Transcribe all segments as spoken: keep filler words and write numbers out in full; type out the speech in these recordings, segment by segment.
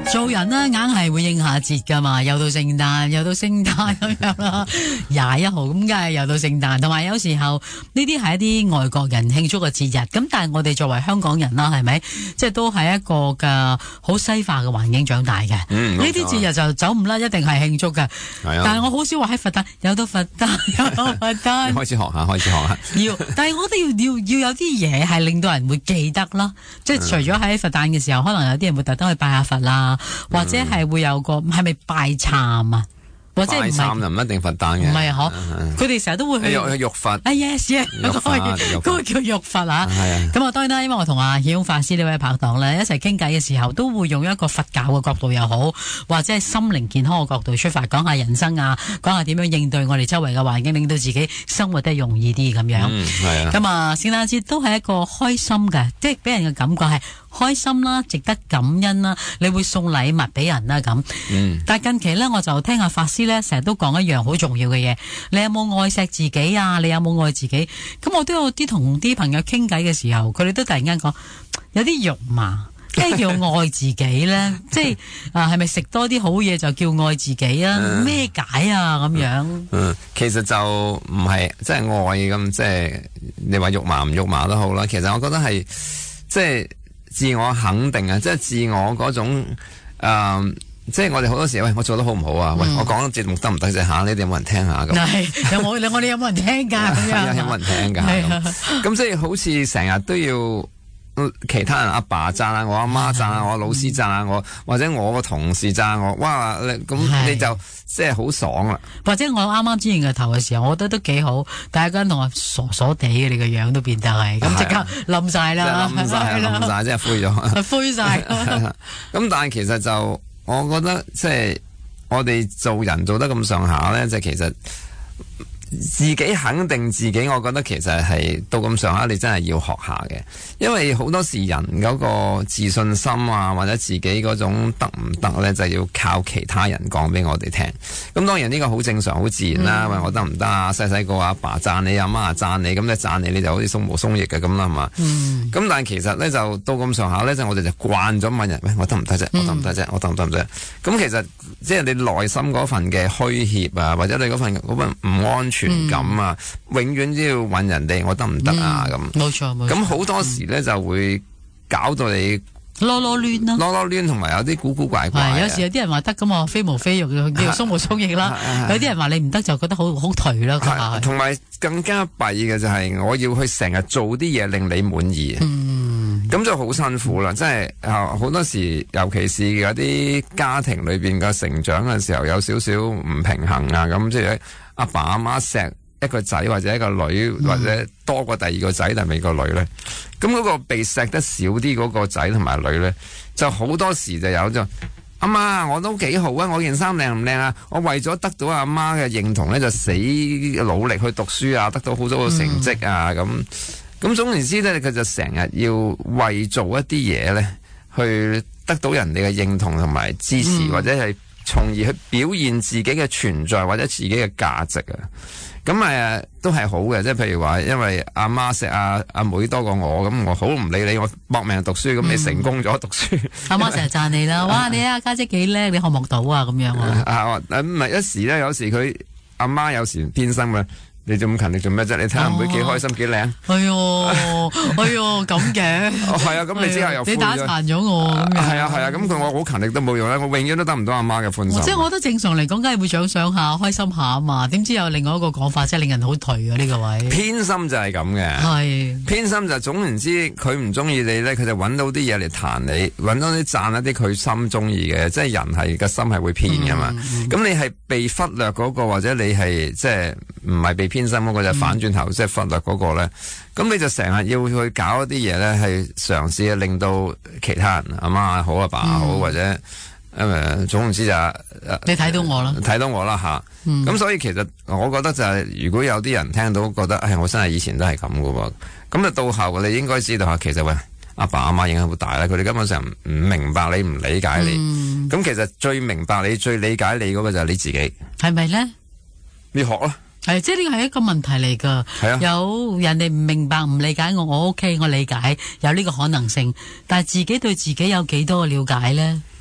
做人呢，硬係會應下節噶嘛，又到聖誕，又到聖誕咁樣啦，廿一號咁，梗係又到聖誕，同埋有時候呢啲係一啲外國人慶祝嘅節日，咁但係我哋作為香港人啦，係咪？即係都係一個嘅好西化嘅環境長大嘅，呢啲節日就走唔甩，一定係慶祝嘅。但係我好少話喺佛誕，有到佛誕，有到佛誕， 開始學下，開始學下。 要，但係我覺得要要要有啲嘢係令到人會記得啦，即係除咗喺佛誕嘅時候，可能有啲人會特登去拜下佛啦，或者係會有個係咪拜懺啊？或者唔係拜懺就唔一定佛誕嘅， 唔係嗬？佢哋成日都會去去浴佛。 啊 yes yes，嗰個叫浴佛啊。咁啊，當然啦，因為我同阿曉法師呢位拍檔咧一齊傾偈嘅時候，都會用一個佛教嘅角度又好，或者係心靈健康嘅角度出發，講下人生啊，講下點樣應對我哋周圍嘅環境，令到自己生活得容易啲咁樣。 嗯，係啊。 咁啊，聖誕節都係一個開心嘅，即係俾人嘅感覺係開心啦，值得感恩啦，你會送禮物俾人啦咁。 嗯。 但係近期咧，我就聽阿法師咧，成日都講一樣好重要嘅嘢，你有冇愛錫自己啊？你有冇愛自己？咁我都有啲同啲朋友傾偈嘅時候，佢哋都突然間講有啲肉麻，咩叫愛自己咧？即係啊，係咪食多啲好嘢就叫愛自己啊？咩、嗯、解啊？咁樣嗯？ 嗯，其實就唔係即係愛咁，即係你話肉麻唔肉麻都好啦。其實我覺得係即係自我肯定啊，即係自我嗰種誒。呃即係我哋好多時，喂，我做得好唔好啊？嗯、喂，我講節目得唔得啫？吓，呢啲有冇人聽下咁？ 係有冇？我哋有冇人聽噶？咁樣有冇人聽噶？咁即係好似成日都要其他人阿爸讚下我，阿媽讚下我，老師讚下我，或者我個同事讚我，哇！咁你，你就即係好爽啦。 或者我啱啱剪完個頭嘅時候，我覺得都幾好，但係嗰人同我傻傻地嘅，你個樣都變得係咁，即刻冧晒啦， 冧晒，冧晒，即係灰咗， 灰晒。 咁但係其實就。我覺得即係我哋做人做得咁上下咧，即係其實自己肯定自己，我覺得其實係到咁上下，你真係要學下嘅。因為好多時人嗰個自信心啊，或者自己嗰種得唔得咧，就要靠其他人講俾我哋聽。咁當然呢個好正常、好自然啦。嗯、喂，我得唔得啊？細細個阿爸讚你，阿媽讚你，咁你讚你，你就好似鬆毛鬆翼嘅咁啦，係嘛？咁、嗯、但係其實咧，就到咁上下咧，就我哋就慣咗問人，喂，我得唔得啫？我得唔得啫？我得唔得啫？咁其實即係你內心嗰份嘅虛怯啊，或者你嗰份嗰份唔安全感啊，嗯、永遠都要問人哋我得唔得啊？咁冇錯冇錯。 咁好多時咧、嗯、就會搞到你囉囉攣啦， 囉囉攣，同埋有啲古古怪怪。 有時有啲人話得咁啊，非毛非肉叫鬆毛鬆翼啦。有啲人話你唔得就覺得好好頹啦。 同埋更加弊嘅就係我要去成日做啲嘢令你滿意。嗯，咁就好辛苦啦。即係啊，好多時尤其是有啲家庭裏邊嘅成長嘅時候，有少少唔平衡啊。咁即係阿爸阿媽錫一個仔或者一個女，或者多過第二個仔定係美個女咧，咁嗰個被錫得少啲嗰個仔同埋女咧，就好多時就有就阿媽，我都幾好啊，我件衫靚唔靚啊？我為咗得到阿媽嘅認同咧，就死努力去讀書啊，得到好多嘅成績啊，咁咁總言之咧，佢就成日要為做一啲嘢咧，去得到人哋嘅認同同埋支持，嗯、或者係從而去表現自己嘅存在或者自己嘅價值啊。咁誒、呃、都係好嘅，即係譬如話，因為阿媽錫阿阿妹多過我，咁我好唔理你，我搏命讀書，咁、嗯、你成功咗讀書。阿媽成日讚你啦，哇！你阿家姐幾叻，你學唔學到啊？咁樣啊？啊，唔係一時咧，有時佢阿媽有時偏心嘅。你做咁勤力做咩啫？你睇下唔會幾開心幾靚？哎喲，哎喲咁嘅。係啊，咁你之後又你打殘咗我咁樣。係啊係啊，咁佢我好勤力都冇用啦，我永遠都得唔到阿媽嘅歡心。即係我覺得正常嚟講，梗係會獎賞下、開心下啊嘛。點知有另外一個講法，即係令人好頹啊呢個位。偏心就係咁嘅。係。偏心就總言之，佢唔中意你咧，佢就揾到啲嘢嚟彈你，揾到啲讚一啲佢心中意嘅。即係人係個心係會偏噶嘛。咁你係被忽略嗰個，或者你係即係唔係被偏心嗰個就反轉頭，即係忽略嗰個咧，咁你就成日要去搞一啲嘢咧，係嘗試令到其他人阿媽好阿爸好，嗯、或者誒總言之就你睇到我啦，睇到我啦吓。咁、嗯、所以其實我覺得就係、是、如果有啲人聽到覺得，唉，我真係以前都係咁噶喎，咁啊到後你應該知道下，其實喂阿爸阿媽影響好大啦，佢哋根本上唔明白你，唔理解你。咁、嗯、其實最明白你、最理解你嗰個就係你自己，係咪咧？你學啦。係，即係呢個係一個問題嚟噶。係啊，有人哋唔明白、唔理解我，我 OK，我理解有呢個可能性。但係自己對自己有幾多嘅了解咧？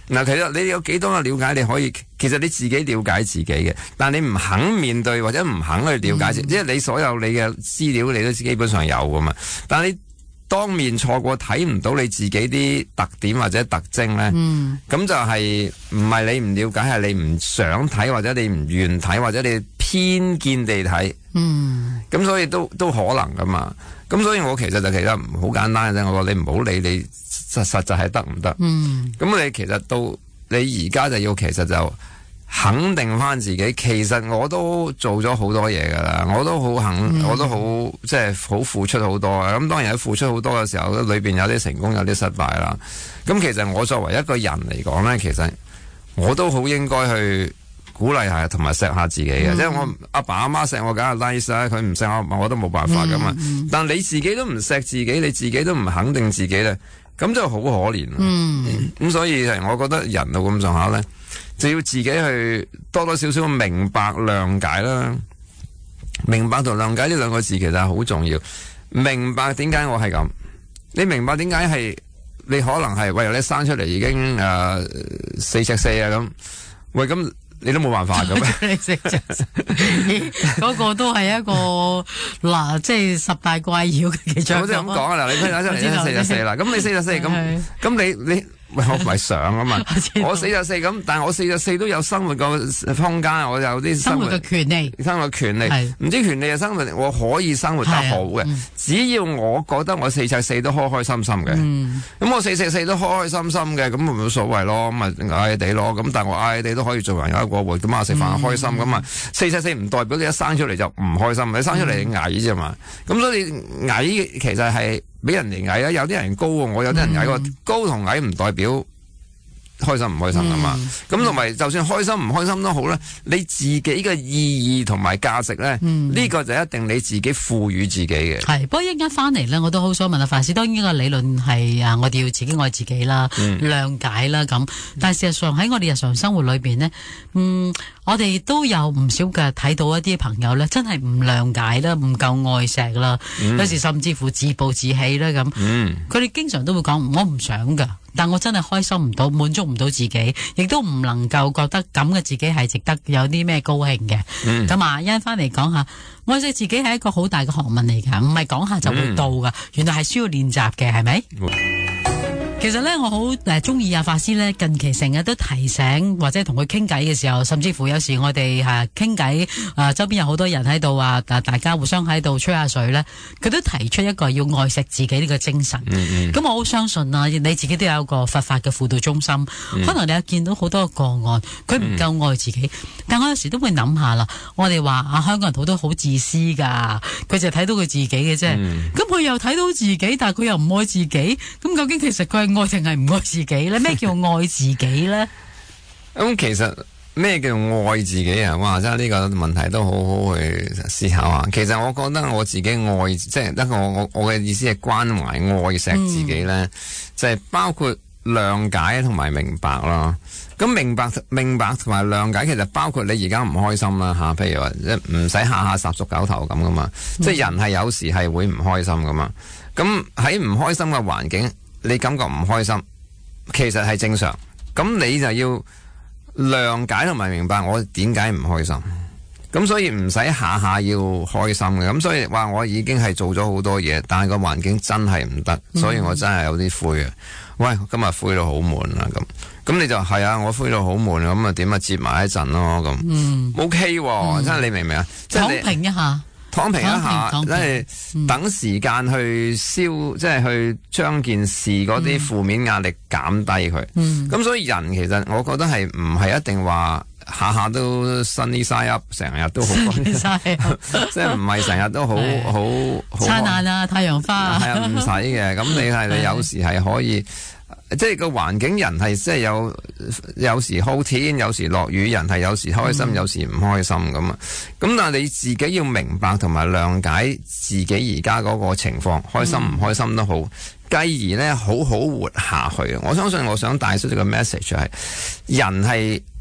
嗱，其實你有幾多嘅了解，你可以其實你自己了解自己嘅，但你唔肯面對或者唔肯去了解自己，即係、嗯、你所有你嘅資料你都基本上有噶嘛，但係你當面錯過睇唔到你自己啲特點或者特徵咧，咁、嗯、就係唔係你唔了解，係你唔想睇或者你唔願睇或者你偏見地睇，咁、嗯、所以都都可能噶嘛。咁所以我其實就其實好簡單嘅啫，我話你唔好理你實實際係得唔得，咁、嗯、你其實到你而家就要其實就肯定翻自己，其實我都做咗好多嘢噶啦，我都好肯，嗯、我都好即係好付出好多啊。咁當然喺付出好多嘅時候，裏邊有啲成功，有啲失敗啦。咁其實我作為一個人嚟講咧，其實我都好應該去鼓勵下同埋錫下自己嘅，嗯、即係我阿爸阿媽錫我梗係 nice 啦，佢唔錫我，我都冇辦法噶嘛。嗯嗯、但你自己都唔錫自己，你自己都唔肯定自己咧，咁就好可憐。咁、嗯嗯、所以我覺得人到咁上下咧，就要自己去多多少少明白諒解啦。明白同諒解呢兩個字其實係好重要。明白點解我係咁，你明白點解係你可能係喂你生出嚟已經誒、呃、四尺四啊咁，喂咁。你都冇辦法咁，你食就嗰個都係一個嗱，即係十大怪妖嘅其中一個。 我即係咁講啊！嗱，你推打出嚟四十四啦，咁你四十四咁，咁你你。我唔係想啊嘛，我四十四咁，但係我四十四都有生活個空間，我有啲生活嘅權利， 生活權利，唔知權利嘅生活，我可以生活得好嘅，嗯、只要我覺得我四十四都開開心心嘅，咁、嗯、我四十四都開開心心嘅，咁咪冇所謂咯，咁咪嗌你哋咯，咁但係我嗌你哋都可以做人有一個活，咁啊食飯開心，咁啊四十四唔代表你一生出嚟就唔開心，你生出嚟你矮啫嘛，咁、嗯、所以矮其實係。俾人哋矮啊，有啲人高喎，我有啲人矮喎，嗯、高同矮唔代表開心唔開心啊嘛。咁同埋就算開心唔開心都好咧，你自己嘅意義同埋價值咧，呢、嗯、個就一定你自己賦予自己嘅。係，不過一陣間翻嚟咧，我都好想問阿法師，當然個理論係啊，我哋要自己愛自己啦，嗯、諒解啦咁。但係事實上喺我哋日常生活裏邊呢，嗯。我哋都有唔少嘅睇到一啲朋友咧，真係唔諒解啦，唔夠愛錫啦，嗯、有時甚至乎自暴自棄啦咁。佢哋、嗯、經常都會講：我唔想噶，但我真係開心唔到，滿足唔到自己，亦都唔能夠覺得咁嘅自己係值得有啲咩高興嘅。咁啊、嗯，一陣翻嚟講下，愛惜自己係一個好大嘅學問嚟噶，唔係講下就會到噶，嗯、原來係需要練習嘅，係咪？嗯其實咧，我好誒中意阿法師咧，近期成日都提醒或者同佢傾偈嘅時候，甚至乎有時我哋係傾偈，啊周邊有好多人喺度啊，大家互相喺度吹下水咧，佢都提出一個要愛惜自己呢個精神。咁、嗯嗯、我好相信啊，你自己都有一個佛法嘅輔導中心，嗯、可能你有見到好多個案，佢唔夠愛自己，嗯、但我有時都會諗下啦，我哋話啊香港人好多好自私噶，佢就睇到佢自己嘅啫，咁佢、嗯、又睇到自己，但係佢又唔愛自己，咁究竟其實佢係愛定係唔愛自己咧？咩叫愛自己咧？ 咁、嗯、其實咩叫愛自己啊？哇！真係呢個問題都好好去思考下。其實我覺得我自己愛，即係得我我我嘅意思係關懷、愛錫自己咧，嗯、就係包括諒解同埋明白咯。咁明白、明白同埋諒解，其實包括你而家唔開心啦吓，譬如話唔使下下殺熟狗頭咁噶嘛。嗯、即係人係有時係會唔開心噶嘛。咁喺唔開心嘅環境，你感覺唔開心，其實係正常。咁你就要諒解同埋明白我點解唔開心。咁所以唔使下下要開心嘅。咁所以話我已經係做咗好多嘢，但係個環境真係唔得，所以我真係有啲灰啊。喂，今日灰到好悶啦咁。咁你就係啊，我灰到好悶，咁啊點啊接埋一陣咯咁。嗯，OK 喎、哦，嗯、真係你明唔明啊？ 躺平一下。 躺平一下，即係等時間去消，嗯、即係去將件事嗰啲負面壓力減低佢。咁、嗯、所以人其實我覺得係唔係一定話下下都 sunny side up， 成日都好，即係唔係成日都好好燦爛啊太陽花啊， 係啊唔使嘅。咁你係你有時係可以。即係個環境，人係即係有有時好天，有時落雨，人係有時開心，嗯、有時唔開心咁啊。咁但係你自己要明白同埋諒解自己而家嗰個情況，開心唔開心都好，繼而咧好好活下去。我相信我想帶出呢個 message 係人係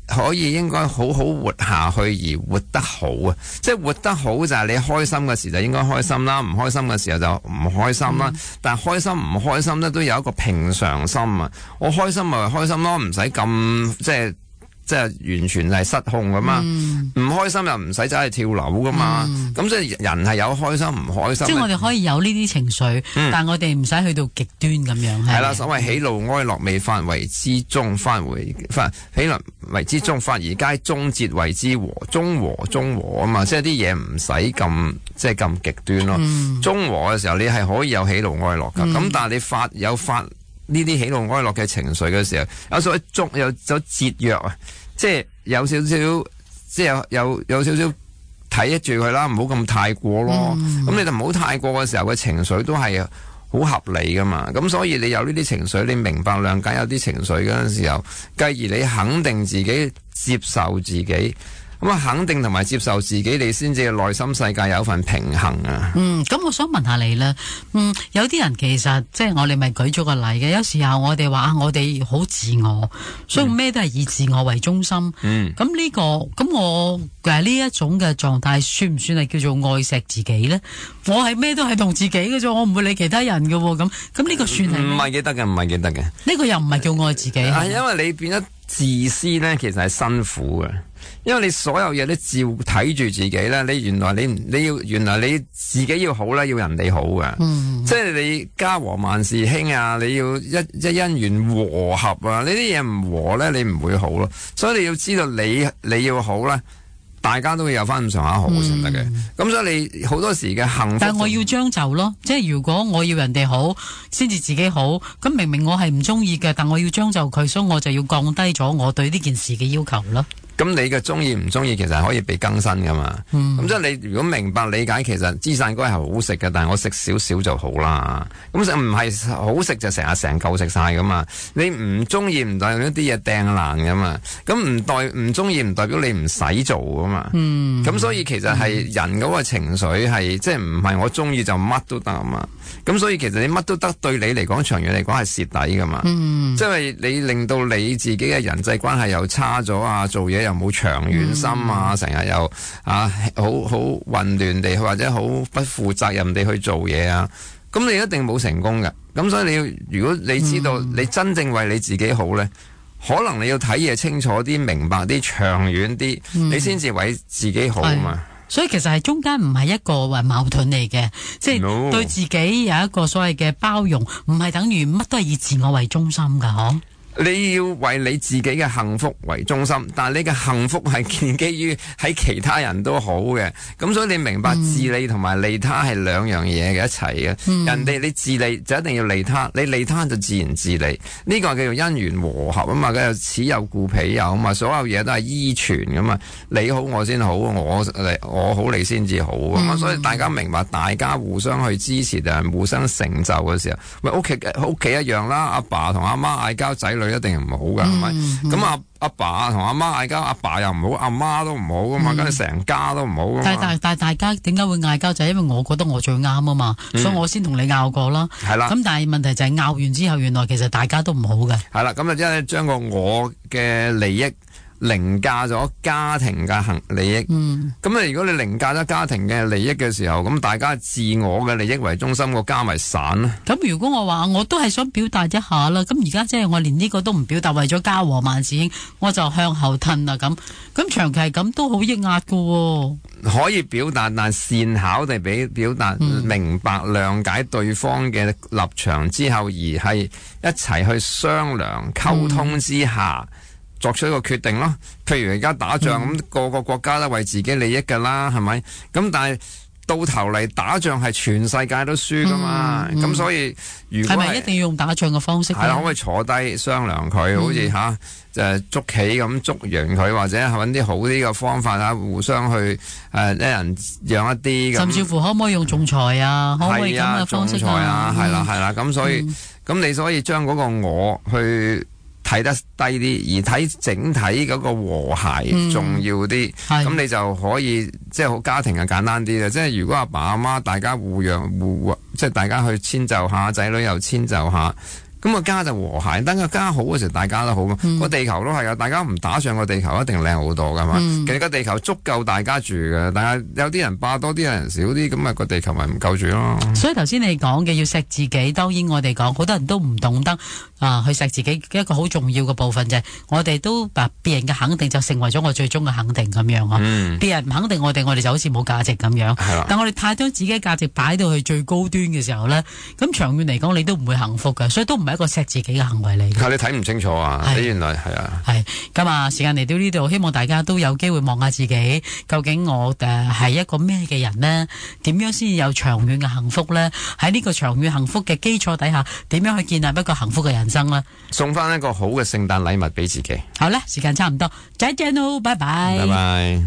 可以應該好好活下去而活得好啊！即係活得好就係你開心嘅時就應該開心啦，唔開心嘅時候就唔開心啦。嗯、但係開心唔開心咧都有一個平常心啊！我開心咪開心咯，唔使咁即係。即係完全係失控噶嘛，唔、嗯、開心又唔使走去跳樓噶嘛，咁、嗯、即係人係有開心唔開心。即係我哋可以有呢啲情緒，嗯、但係我哋唔使去到極端咁樣。 係啦，所謂喜怒哀樂未發為之中，翻回翻喜怒為之中，發而皆中節為之和，中和中和啊嘛，即係啲嘢唔使咁即係咁極端咯。嗯、中和嘅時候你係可以有喜怒哀樂噶，咁、嗯、但係你發有發。呢啲喜怒哀樂嘅情緒嘅時候，有所謂中有有節約啊，即係有少少，即係有有有少少睇得住佢啦，唔好咁太過咯。咁、嗯、你就唔好太過嘅時候，嘅情緒都係好合理噶嘛。咁所以你有呢啲情緒，你明白諒解有啲情緒嗰陣時候，繼而你肯定自己，接受自己。咁啊，肯定同埋接受自己，你先至內心世界有份平衡啊。 嗯，咁我想問下你啦。嗯，有啲人其實即係我哋咪舉咗個例嘅，有時候我哋話啊，我哋好自我，所以咩都係以自我為中心。嗯，咁呢個咁我誒呢一種嘅狀態，算唔算係叫做愛錫自己咧？我係咩都係同自己嘅啫，我唔會理其他人嘅。咁咁呢個算係唔係幾得嘅？唔係幾得嘅。 呢個又唔係叫愛自己。 係因為你變咗自私咧，其實係辛苦嘅。因為你所有嘢都照睇住自己咧，你原來你你要原來你自己要好咧，要人哋好嘅，嗯、即係你家和萬事興啊，你要一一因緣和合啊，呢啲嘢唔和咧，你唔會好咯。所以你要知道你你要好咧，大家都會有翻咁上下好先得嘅。咁、嗯、所以你好多時嘅幸福， 但係我要將就咯，即係如果我要人哋好，先至自己好，咁明明我係唔中意嘅，但我要將就佢，所以我就要降低咗我對呢件事嘅要求咯。 咁你嘅中意唔中意，其實係可以被更新噶嘛。咁、嗯、即係你如果明白理解，其實芝散糕係好食嘅，但係我食少少就好啦。咁唔係好食就成日成嚿食晒噶嘛。你唔中意唔代表啲嘢掟爛噶嘛。咁唔代唔中意唔代表你唔使做噶嘛。咁、嗯、所以其實係人嗰個情緒係即係唔係我中意就乜都得啊嘛。咁所以其實你乜都得，對你嚟講長遠嚟講係蝕底噶嘛。嗯、即係你令到你自己嘅人際關係又差咗啊，做嘢又冇長遠心啊，成日、嗯、又啊好好混亂地或者好不負責任地去做嘢啊，咁你一定冇成功嘅。咁所以你要如果你知道你真正為你自己好咧，可能你要睇嘢清楚啲、明白啲、長遠啲，嗯、你先至為自己好啊嘛。 所以其實係中間唔係一個矛盾嚟嘅，即係對自己有一個所謂嘅包容，唔係等於乜都係以自我為中心噶，嗬。 你要為你自己嘅幸福為中心，但係你嘅幸福係建基於喺其他人都好嘅，咁所以你明白自利同埋利他係兩樣嘢嘅一齊嘅。嗯、人哋你自利就一定要利他，你利他就自然自利，呢、這個叫做因緣和合啊嘛，佢有此有故彼有啊嘛，所有嘢都係依存噶嘛，你好我先好，我我好你先至好啊嘛，嗯、所以大家明白，大家互相去支持啊，互相成就嘅時候，喂屋企屋企一樣啦，阿爸同阿媽嗌交，仔女一定唔好噶，係咪、嗯？咁阿阿爸同阿媽嗌交，阿爸又唔好，阿媽都唔好噶嘛，跟住成家都唔好噶嘛。但但但大家點解會嗌交？就係因為我覺得我最啱啊嘛，嗯、所以我先同你拗過啦。係啦。咁但係問題就係拗完之後，原來其實大家都唔好嘅。係啦，咁啊即係將個我嘅利益凌駕咗家庭嘅行利益，咁啊、嗯、如果你凌駕咗家庭嘅利益嘅時候，咁大家自我嘅利益為中心，個家咪散啦。 咁如果我話我都係想表達一下啦，咁而家即係我連呢個都唔表達，為咗家和萬事興，我就向後褪啦咁，咁長期係咁都好抑壓噶、哦。 可以表達，但善巧地俾表達，嗯、明白諒解對方嘅立場之後，而係一齊去商量溝通之下。嗯作出一個決定咯，譬如而家打仗咁，嗯、個個國家都為自己利益噶啦，係咪？咁但係到頭嚟打仗係全世界都輸噶嘛，咁、嗯嗯、所以如果係咪一定要用打仗嘅方式？係啦，可唔可以坐低商量佢，嗯、好似吓就係捉棋咁捉贏佢，或者揾啲好啲嘅方法啊，互相去誒、呃、一人讓一啲， 甚至乎可唔可以用仲裁啊？可唔可以咁嘅方式啊？係啦係啦，咁所以咁、嗯、你所以將嗰個我去。睇得低啲，而睇整體嗰個和諧重要啲，咁、嗯、你就可以即係好家庭啊簡單啲啦。即係如果阿爸阿媽大家互讓互，即係大家去遷就下仔女又遷就下， 咁個家就和諧。等個家好嘅時候，大家都好。個、嗯、地球都係啊，大家唔打上個地球一定靚好多噶嘛。嗯、其實個地球足夠大家住嘅，但係有啲人霸多啲，有人少啲，咁啊個地球咪唔夠住咯。 所以頭先你講嘅要錫自己，當然我哋講好多人都唔懂得啊去錫自己，一個好重要嘅部分就係我哋都把別人嘅肯定就成為咗我最終嘅肯定咁樣啊。嗯、別人唔肯定我哋，我哋就好似冇價值咁樣。的但我哋太將自己嘅價值擺到去最高端嘅時候咧，咁長遠嚟講你都唔會幸福嘅，所以都唔係一個錫自己嘅行為嚟。 係你睇唔清楚啊？ 係你原來係啊。 係咁啊！時間嚟到呢度，希望大家都有機會望下自己，究竟我誒係一個咩嘅人呢？點樣先有長遠嘅幸福呢？喺呢個長遠幸福嘅基礎底下，點樣去建立一個幸福嘅人生呢？ 送翻一個好嘅聖誕禮物俾自己。 好啦，時間差唔多，再見咯，拜拜。 拜拜。